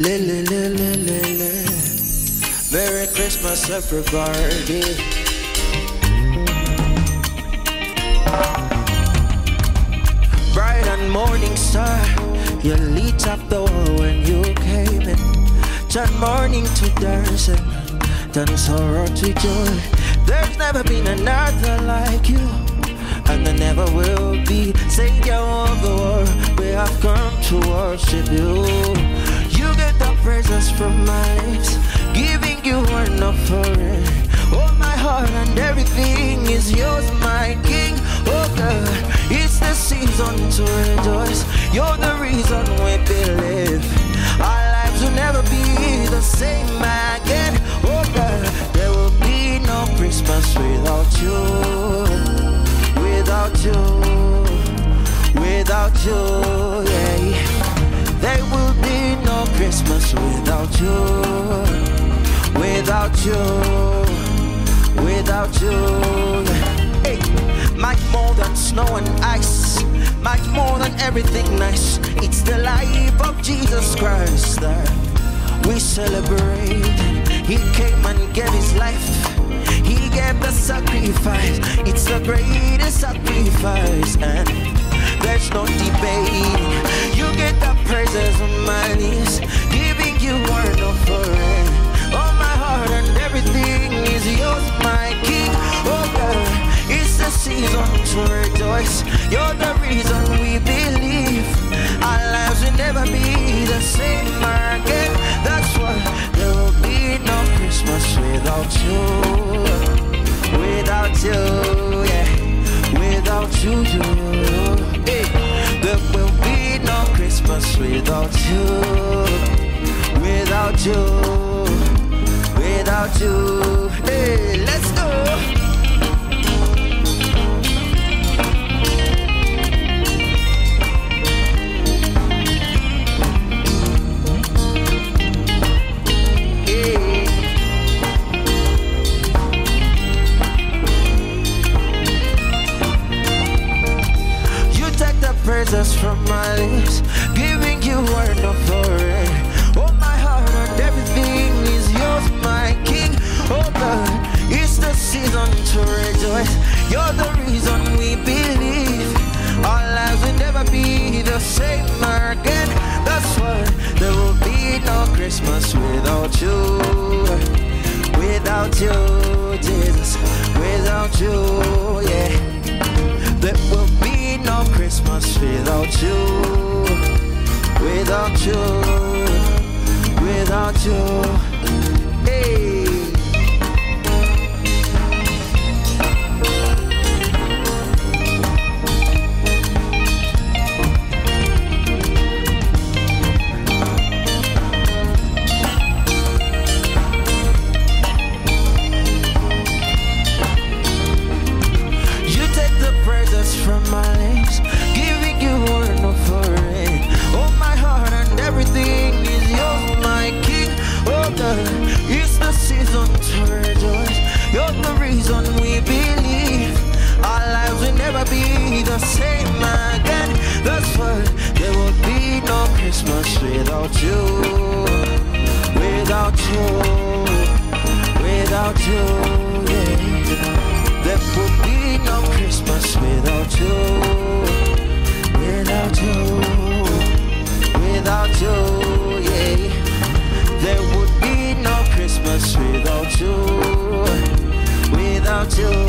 Merry Christmas, everybody. Bright and morning star, you lit up the world when you came in. Turn morning to dancing, turn sorrow to joy. There's never been another like you, and there never will be. Savior of the world, we have come to worship you. You get the praises from my lips, giving you an offering. Oh, my heart and everything is yours, my King. Oh God, it's the season to rejoice. You're the reason we believe. Our lives will never be the same again. Oh God, there will be no Christmas without you. Without you, without you, yeah. There will be no Christmas without you. Without you, without you, yeah. Hey, much more than snow and ice, much more than everything nice. It's the life of Jesus Christ that we celebrate. He came and gave his life. He gave the sacrifice. It's the greatest sacrifice, and there's no debate. You get the praises of my knees, giving you one offering. Oh, my heart and everything is yours, my King. Oh God, it's the season to rejoice. You're the reason we believe. Our lives will never be the same again. That's why there will be no Christmas without you. Without you, yeah. Without you, hey. There will be no Christmas without you. Without you, without you, hey, let's go. Praises from my lips, giving you word offering. Oh, my heart and everything is yours, my King. Oh God, it's the season to rejoice. You're the reason we believe. Our lives will never be the same again. That's why there will be no Christmas without you. Without you, Jesus. Without you, yeah. There will be no Christmas without you. Without you. Without you. Hey. From my lips, giving you an offering. Oh, my heart and everything is yours, my King. Oh God, it's the season to rejoice. You're the reason we believe. Our lives will never be the same again. That's why there will be no Christmas without you. Without you, without you, yeah. There will be no Christmas without you. Without you, without you, yeah. There would be no Christmas without you. Without you,